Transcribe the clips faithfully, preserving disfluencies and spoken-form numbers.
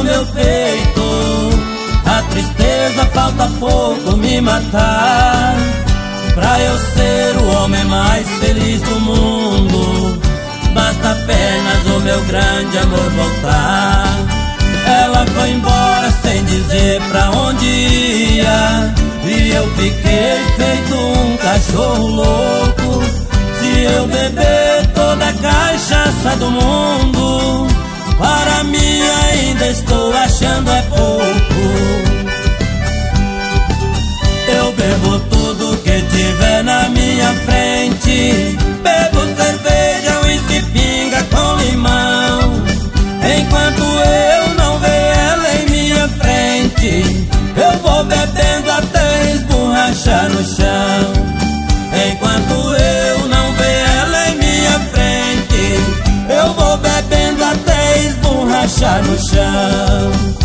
meu peito. A tristeza falta pouco me matar, pra eu ser o homem mais feliz do mundo. Basta apenas o meu grande amor voltar. Ela foi embora sem dizer pra onde ia, e eu fiquei feito um cachorro louco. Se eu beber toda a cachaça do mundo, para mim ainda estou achando é pouco. Eu bebo tudo que tiver na minha frente, bebo cerveja, uísque, pinga com limão. Enquanto eu não ver ela em minha frente, eu vou bebendo até esborrachar no chão. Enquanto eu não ver ela em minha frente, eu vou bebendo até esborrachar no chão.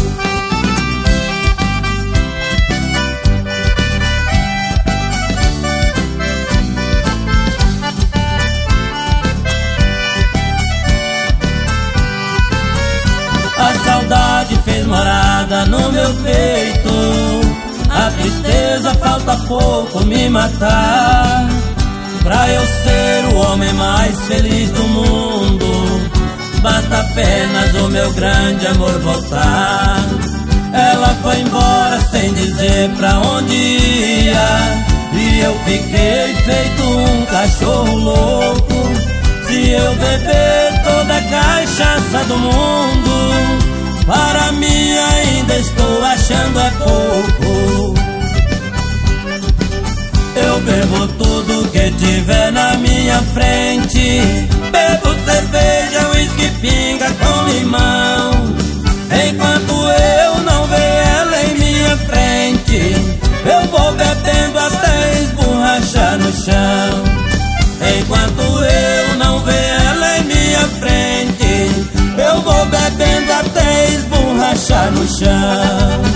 A saudade fez morada no meu peito, a tristeza falta pouco me matar, pra eu ser o homem mais feliz do mundo. Basta apenas o meu grande amor voltar. Ela foi embora sem dizer pra onde ia, e eu fiquei feito um cachorro louco. Se eu beber toda a cachaça do mundo, para mim ainda estou achando é pouco. Eu bebo tudo que tiver na minha frente, bebo cerveja, uísque, pinga com limão. Enquanto eu não ver ela em minha frente, eu vou bebendo até esborrachar no chão. Enquanto eu não ver ela em minha frente, eu vou bebendo até esborrachar no chão.